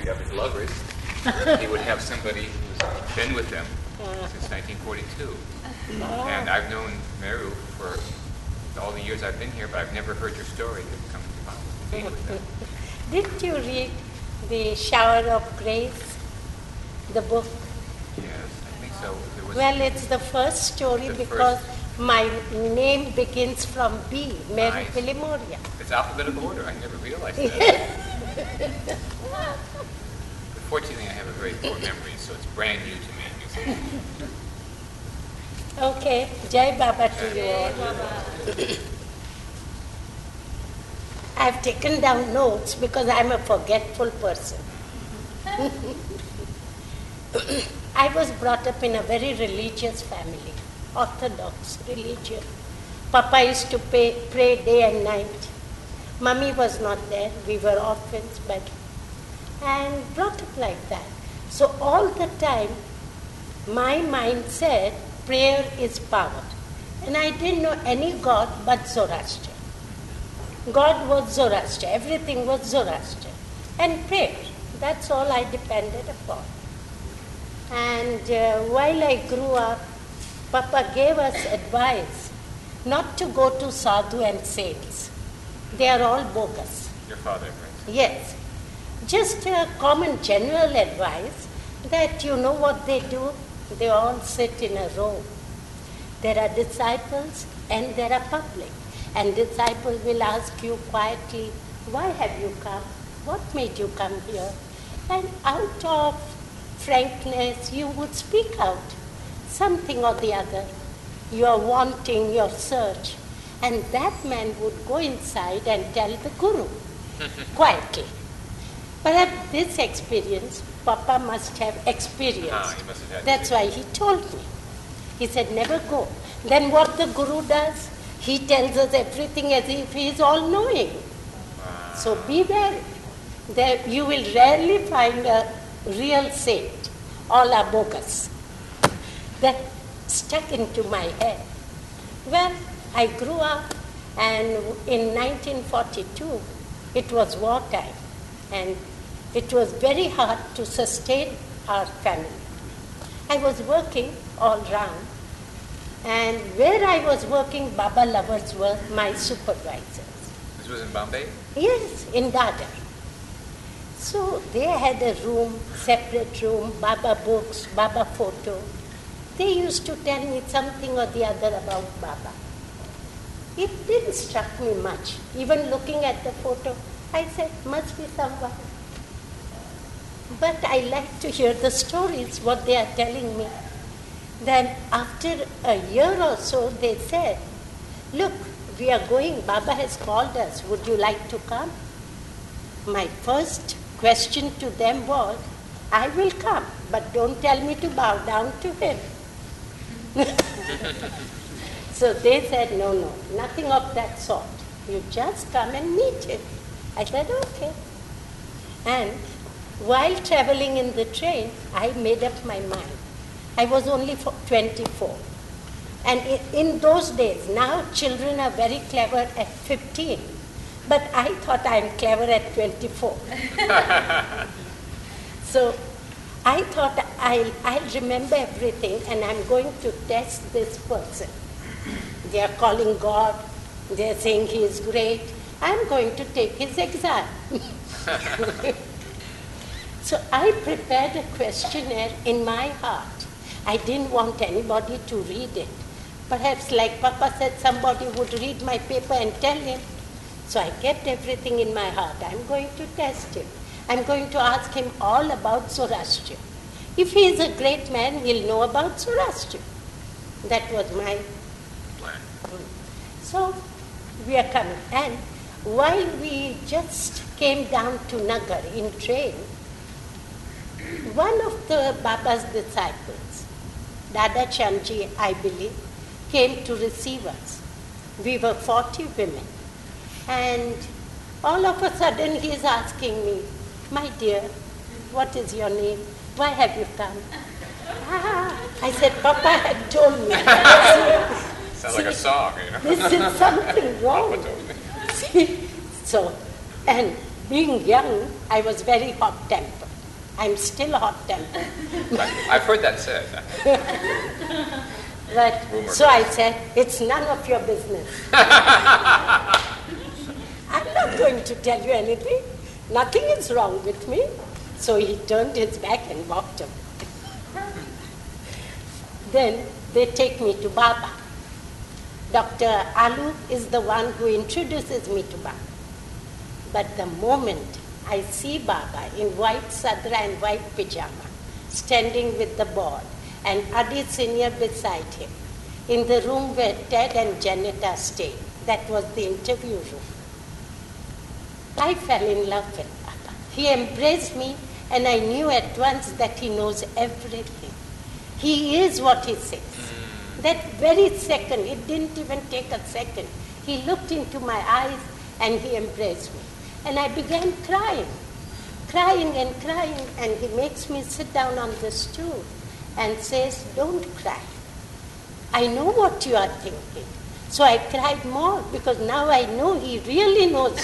history of his lovers, he would have somebody who's been with them since 1942. And I've known Meru for all the years I've been here, but I've never heard your story of coming to be with them. Did you read The Shower of Grace, the book? Yes, I think so. Well, it's the first story because my name begins from B, Meru Pilimoria. It's alphabetical order. I never realized that. Fortunately, I have a very poor memory, so it's brand new to me. Okay, Jai Baba to you all. I've taken down notes because I'm a forgetful person. I was brought up in a very religious family, Orthodox religion. Papa used to pray day and night. Mummy was not there. We were orphans, and brought up like that. So all the time, my mind said, prayer is power. And I didn't know any God but Zoroaster. God was Zoroaster. Everything was Zoroaster. And prayer. That's all I depended upon. And while I grew up, Papa gave us advice not to go to sadhu and saints. They are all bogus. Your father, right? Yes. Just a common general advice that you know what they do? They all sit in a row. There are disciples and there are public. And disciples will ask you quietly, why have you come? What made you come here? And out of frankness, you would speak out something or the other. You are wanting your search. And that man would go inside and tell the Guru quietly. Perhaps this experience, Papa must have experienced. He must have had That's why he told me. He said, never go. Then what the Guru does, he tells us everything as if he is all-knowing. Wow. So be wary. There you will rarely find a real saint. All are bogus. That stuck into my head. Well, I grew up, and in 1942, it was wartime, and it was very hard to sustain our family. I was working all round, and where I was working, Baba lovers were my supervisors. This was in Bombay? Yes, in Dadar. So they had a room, separate room, Baba books, Baba photo. They used to tell me something or the other about Baba. It didn't struck me much. Even looking at the photo, I said, must be someone. But I like to hear the stories, what they are telling me. Then after a year or so, they said, look, we are going, Baba has called us, would you like to come? My first question to them was, I will come, but don't tell me to bow down to him. So they said, no, nothing of that sort. You just come and meet him. I said, okay. And while traveling in the train, I made up my mind. I was only 24. And in those days, now children are very clever at 15. But I thought I'm clever at 24. So I thought I'll remember everything and I'm going to test this person. They are calling God. They are saying he is great. I'm going to take his exam. So I prepared a questionnaire in my heart. I didn't want anybody to read it. Perhaps, like Papa said, somebody would read my paper and tell him. So I kept everything in my heart. I'm going to test him. I'm going to ask him all about Zoroaster. If he is a great man, he'll know about Zoroaster. That was my Plan. So we are coming. And while we just came down to Nagar in train, one of the Baba's disciples, Dada Chandji, I believe, came to receive us. We were 40 women. And all of a sudden he is asking me, my dear, what is your name? Why have you come? I said, Papa had told me. Sounds like a song, you know. This is something wrong. See, so, and being young, I was very hot-tempered. I'm still hot-tempered. I've heard that said. But, Rumor. so I said, it's none of your business. I'm not going to tell you anything. Nothing is wrong with me. So he turned his back and walked away. Then they take me to Baba. Dr. Alu is the one who introduces me to Baba. But the moment I see Baba in white sadra and white pajama, standing with the board, and Adi Senior beside him, in the room where Ted and Janetta stayed, that was the interview room, I fell in love with Baba. He embraced me, and I knew at once that he knows everything. He is what he says. That very second, it didn't even take a second, he looked into my eyes and he embraced me. And I began crying, and he makes me sit down on the stool and says, don't cry. I know what you are thinking. So I cried more because now I know he really knows.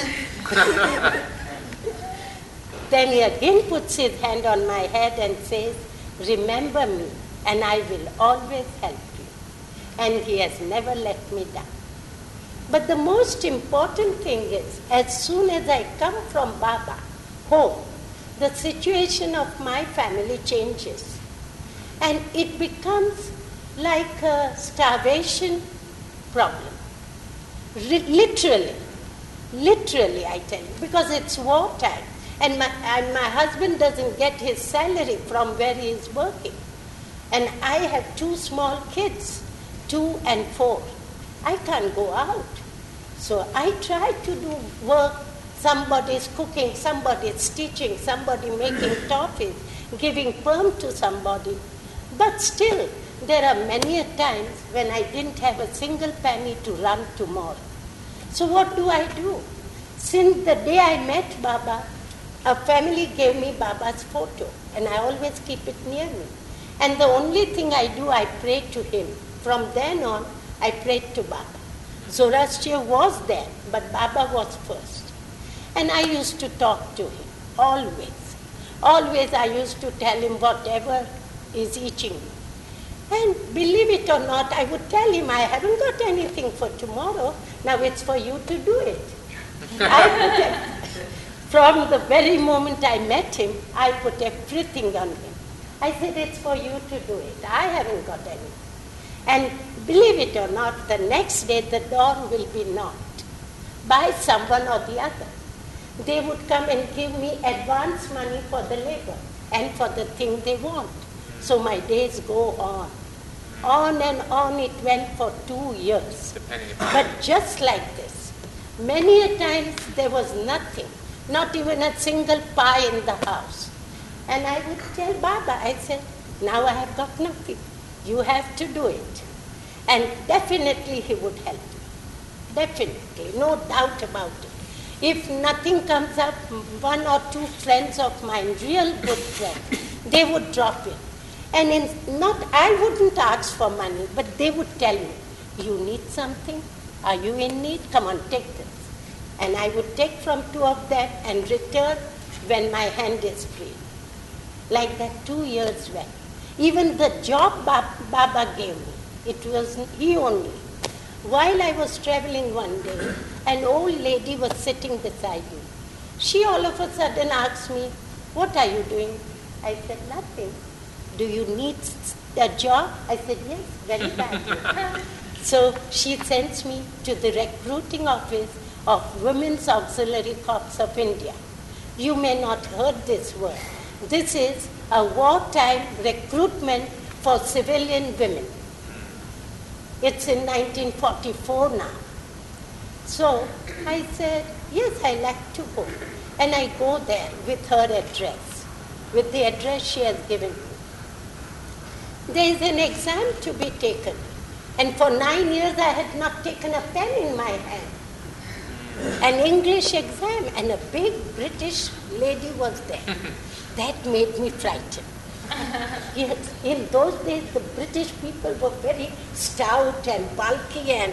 Then he again puts his hand on my head and says, remember me and I will always help you. And he has never let me down. But the most important thing is, as soon as I come from Baba home, the situation of my family changes. And it becomes like a starvation problem. Literally, I tell you, because it's wartime. And my husband doesn't get his salary from where he is working. And I have 2 small kids, 2 and 4. I can't go out. So I try to do work. Somebody's cooking, somebody's teaching, somebody making toffees, giving perm to somebody. But still, there are many a times when I didn't have a single penny to run tomorrow. So what do I do? Since the day I met Baba, a family gave me Baba's photo, and I always keep it near me. And the only thing I do, I pray to him. From then on, I prayed to Baba. Zoroaster was there, but Baba was first. And I used to talk to him, always. Always I used to tell him whatever is itching me. And believe it or not, I would tell him, I haven't got anything for tomorrow. Now it's for you to do it. From the very moment I met him, I put everything on him. I said, it's for you to do it. I haven't got anything. And believe it or not, the next day the door will be knocked by someone or the other. They would come and give me advance money for the labor and for the thing they want. So my days go on. On and on it went for 2 years. But just like this, many a times there was nothing, not even a single pie in the house. And I would tell Baba, I said, now I have got nothing. You have to do it. And definitely he would help me. Definitely, no doubt about it. If nothing comes up, 1 or 2 friends of mine, real good friends, they would drop in. And I wouldn't ask for money, but they would tell me, you need something? Are you in need? Come on, take this. And I would take from 2 of them and return when my hand is free. Like that 2 years went. Even the job Baba gave me, it was he only. While I was traveling one day, an old lady was sitting beside me. She all of a sudden asked me, what are you doing? I said, nothing. Do you need a job? I said, yes, very badly. So she sends me to the recruiting office of Women's Auxiliary Corps of India. You may not have heard this word. This is a wartime recruitment for civilian women. It's in 1944 now. So I said, yes, I like to go. And I go there with her address, with the address she has given me. There is an exam to be taken. And for 9 years I had not taken a pen in my hand. An English exam, and a big British lady was there. That made me frightened. Yes, in those days the British people were very stout and bulky and,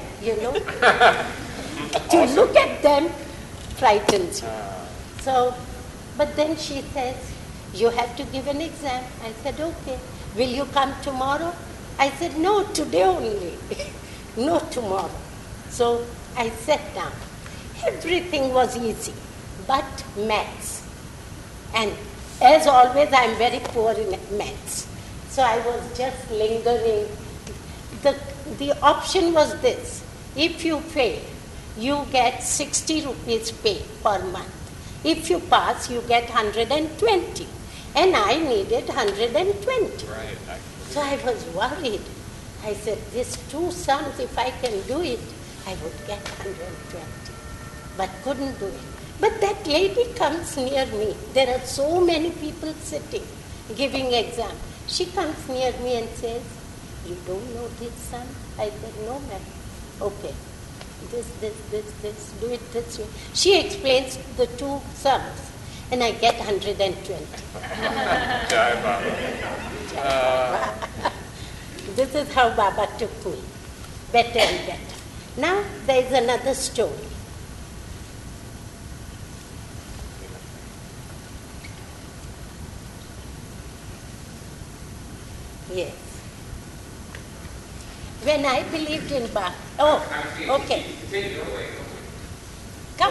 to look at them frightens you. So, but then she says, you have to give an exam. I said, okay. Will you come tomorrow? I said, no, today only. No, tomorrow. So I sat down. Everything was easy, but maths. And as always, I'm very poor in maths. So I was just lingering. The option was this. If you fail, you get 60 rupees pay per month. If you pass, you get 120. And I needed 120. Right. So I was worried. I said, these two sums, if I can do it, I would get 120. But couldn't do it. But that lady comes near me. There are so many people sitting, giving exam. She comes near me and says, you don't know this sum? I said, no, ma'am. Okay. This, do it this way. She explains the two sums, and I get 120. Jai Baba. This is how Baba took me, better and better. Now there is another story. Yes. When I believed in Baba, okay. Come.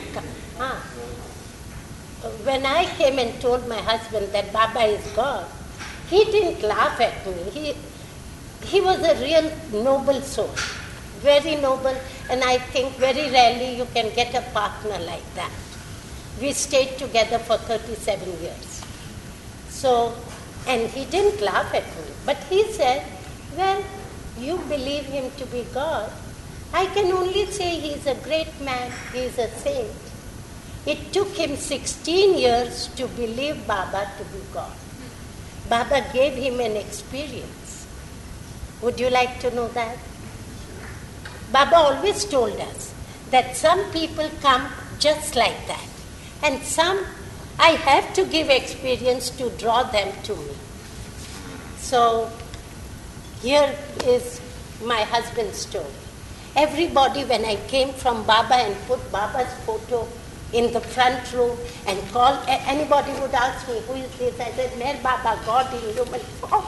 When I came and told my husband that Baba is God, he didn't laugh at me. He was a real noble soul, very noble, and I think very rarely you can get a partner like that. We stayed together for 37 years. So, and he didn't laugh at me, but he said, well, you believe him to be God. I can only say he's a great man, he's a saint. It took him 16 years to believe Baba to be God. Baba gave him an experience. Would you like to know that? Baba always told us that some people come just like that, and some I have to give experience to draw them to me. So here is my husband's story. Everybody, when I came from Baba and put Baba's photo in the front row and called, anybody would ask me, who is this? I said, Mere Baba, God in human form.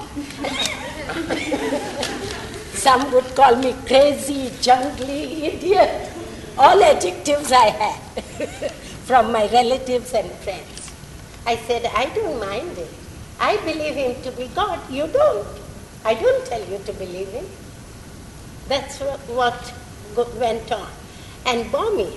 Some would call me crazy, jungly, idiot. All adjectives I had from my relatives and friends. I said, I don't mind it. I believe him to be God. You don't. I don't tell you to believe him. That's what went on. And Bomi,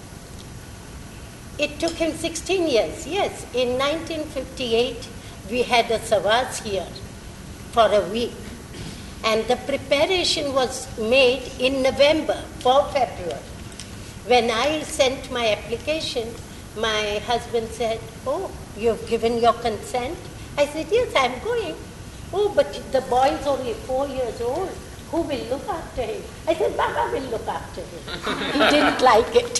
it took him 16 years. Yes, in 1958, we had a Savas here for a week. And the preparation was made in November for February. When I sent my application, my husband said, oh, you've given your consent? I said, yes, I'm going. Oh, but the boy is only 4 years old. Who will look after him? I said, Baba will look after him. He didn't like it.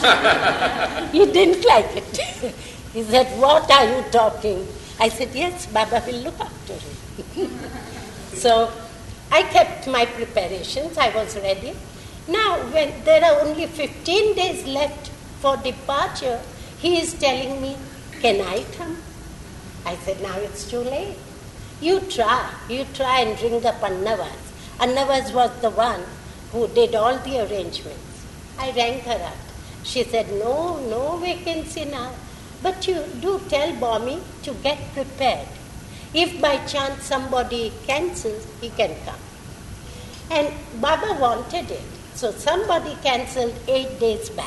He didn't like it. He said, what are you talking? I said, yes, Baba will look after him. So I kept my preparations. I was ready. Now, when there are only 15 days left for departure, he is telling me, can I come? I said, now it's too late. You try and ring up Annavas. Annavas was the one who did all the arrangements. I rang her up. She said, no vacancy now. But you do tell Bomi to get prepared. If by chance somebody cancels, he can come. And Baba wanted it. So somebody cancelled 8 days back.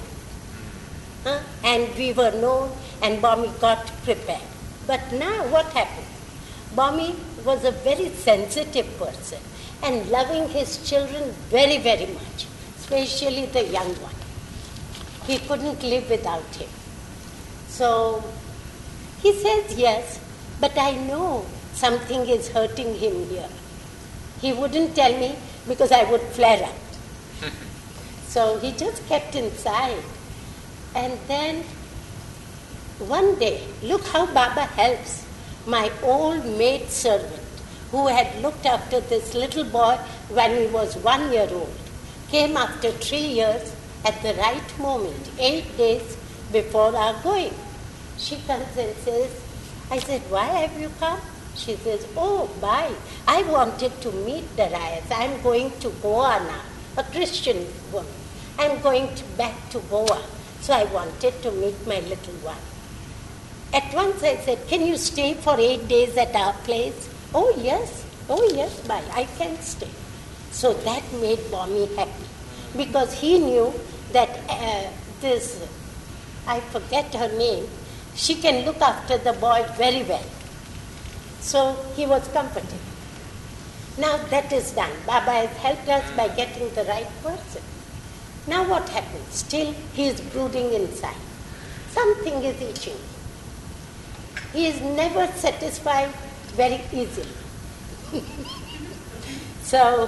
And we were known and Bomi got prepared. But now what happened? Bomi was a very sensitive person and loving his children very, very much, especially the young one. He couldn't live without him. So he says yes, but I know something is hurting him here. He wouldn't tell me because I would flare up. So he just kept inside. And then one day, look how Baba helps. My old maid servant, who had looked after this little boy when he was 1 year old, came after 3 years at the right moment, 8 days before our going. She comes and says, I said, why have you come? She says, oh, bye. I wanted to meet Darius. I'm going to Goa now, a Christian woman. I'm going back to Goa. So I wanted to meet my little one. At once I said, can you stay for 8 days at our place? Oh yes, bye, I can stay. So that made Bommy happy because he knew that I forget her name, she can look after the boy very well. So he was comforted. Now that is done. Baba has helped us by getting the right person. Now what happens? Still he is brooding inside. Something is itching. He is never satisfied very easily. So,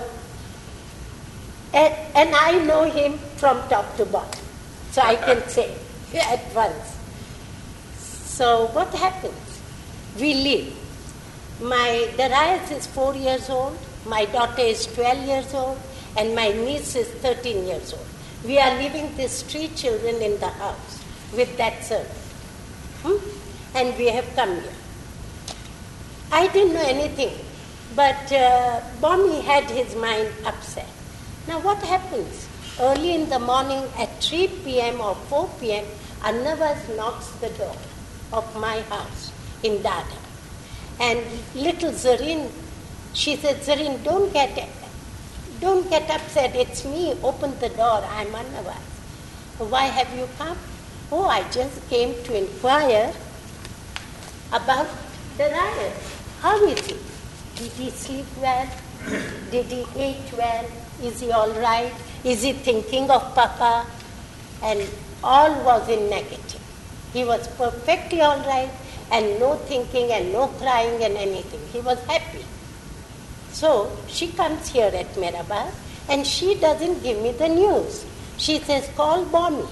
and I know him from top to bottom. So I can say at once. So what happens? We live. My Darius is 4 years old, my daughter is 12 years old, and my niece is 13 years old. We are leaving these 3 children in the house with that service. And we have come here. I didn't know anything, but Bommy had his mind upset. Now what happens? Early in the morning at 3 p.m. or 4 p.m., Annavas knocks the door of my house in Dada. And little Zareen, she said, Zareen, don't get upset. It's me. Open the door. I'm Annavas. Why have you come? Oh, I just came to inquire about Darius. How is he? Did he sleep well? Did he eat well? Is he all right? Is he thinking of Papa? And all was in negative. He was perfectly all right and no thinking and no crying and anything. He was happy. So she comes here at Mehrabad and she doesn't give me the news. She says, call Bommy.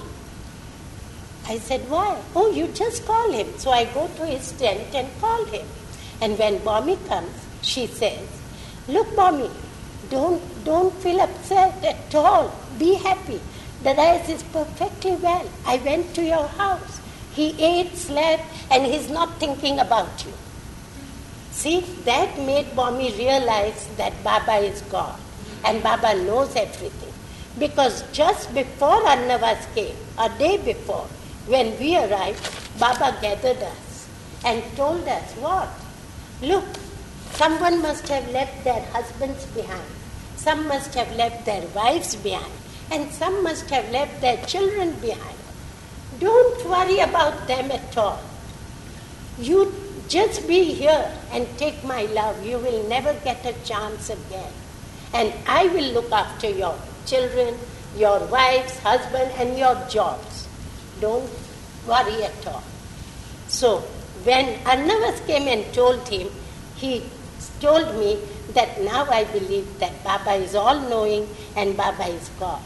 I said, why? Oh, you just call him. So I go to his tent and call him. And when Bommy comes, she says, look, Bommy, don't feel upset at all. Be happy. Darius is perfectly well. I went to your house. He ate, slept, and he's not thinking about you. See, that made Bommy realize that Baba is God. And Baba knows everything. Because just before Annavas came, a day before, when we arrived, Baba gathered us and told us what? Look, someone must have left their husbands behind. Some must have left their wives behind. And some must have left their children behind. Don't worry about them at all. You just be here and take my love. You will never get a chance again. And I will look after your children, your wives, husband, and your jobs. Don't worry at all. So, when Annavas came and told him, he told me that now I believe that Baba is all-knowing and Baba is God.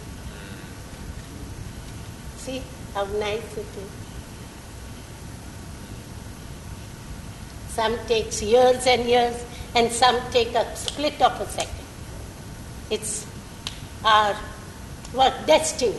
See how nice it is. Some takes years and years, and some take a split of a second. It's our destiny.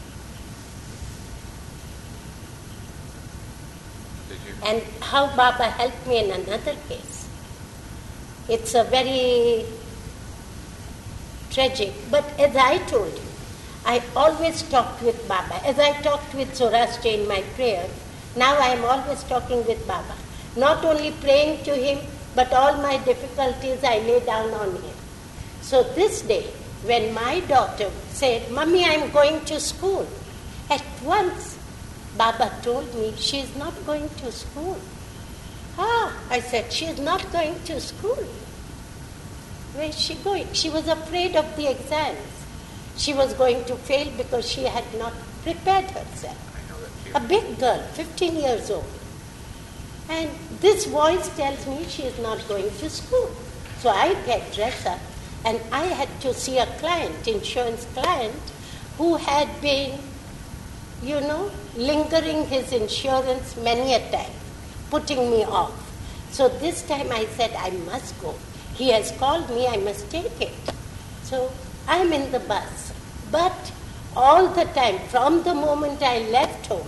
And how Baba helped me in another case. It's a very tragic, but as I told you, I always talked with Baba. As I talked with Saurashtra in my prayers, now I am always talking with Baba. Not only praying to him, but all my difficulties I lay down on him. So this day, when my daughter said, Mummy, I am going to school, at once Baba told me she is not going to school. I said, she is not going to school. Where is she going? She was afraid of the exams. She was going to fail because she had not prepared herself. A big girl, 15 years old. And this voice tells me she is not going to school. So I get dressed up and I had to see a client, insurance client, who had been, lingering his insurance many a time, putting me off. So this time I said, I must go. He has called me, I must take it. So I'm in the bus. But all the time, from the moment I left home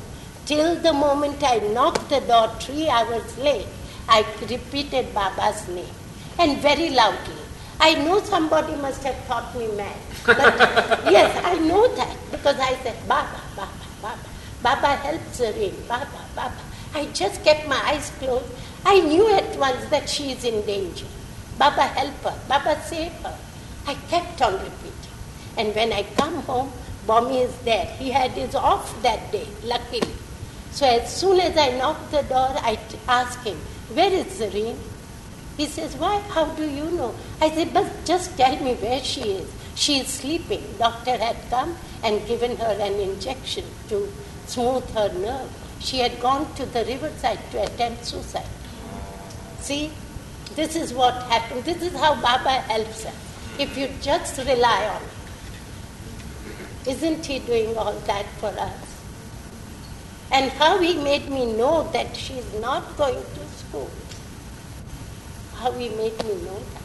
Till the moment I knocked the door 3 hours late, I repeated Baba's name, and very loudly. I know somebody must have thought me mad. But yes, I know that because I said, Baba, Baba, Baba. Baba help Zareen, Baba, Baba. I just kept my eyes closed. I knew at once that she is in danger. Baba help her, Baba save her. I kept on repeating. And when I come home, Bommy is there. He had his off that day, luckily. So as soon as I knocked the door, I asked him, where is Zareen? He says, why? How do you know? I said, but just tell me where she is. She is sleeping. Doctor had come and given her an injection to smooth her nerve. She had gone to the riverside to attempt suicide. See, this is what happened. This is how Baba helps us. If you just rely on him. Isn't he doing all that for us? And how he made me know that she's not going to school. How he made me know that.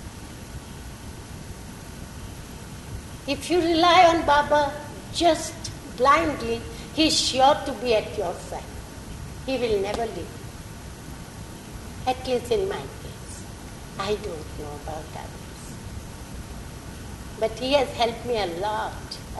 If you rely on Baba just blindly, he's sure to be at your side. He will never leave. At least in my case. I don't know about others. But he has helped me a lot.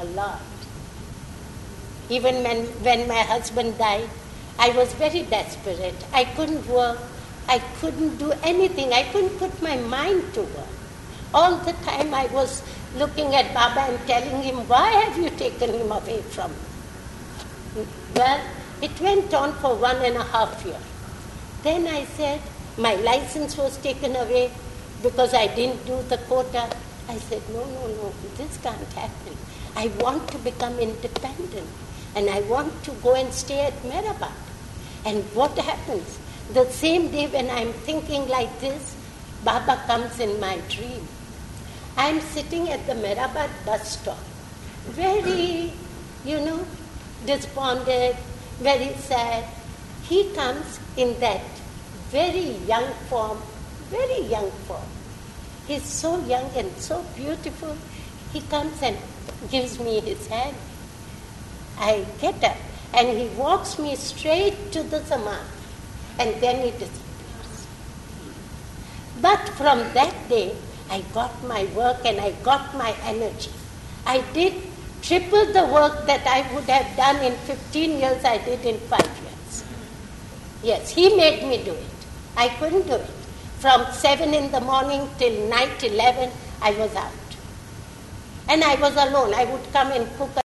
Even when my husband died, I was very desperate. I couldn't work. I couldn't do anything. I couldn't put my mind to work. All the time I was looking at Baba and telling him, why have you taken him away from me? Well, it went on for 1.5 years. Then I said, my license was taken away because I didn't do the quota. I said, no, this can't happen. I want to become independent and I want to go and stay at Mehrabad. And what happens? The same day when I'm thinking like this, Baba comes in my dream. I'm sitting at the Mehrabad bus stop, very, despondent, very sad. He comes in that very young form. He's so young and so beautiful. He comes and gives me his hand. I get up and he walks me straight to the Samadhi and then he disappears. But from that day, I got my work and I got my energy. I did triple the work that I would have done in 15 years, I did in 5 years. Yes, he made me do it. I couldn't do it. From 7 in the morning till night 11, I was out. And I was alone. I would come and cook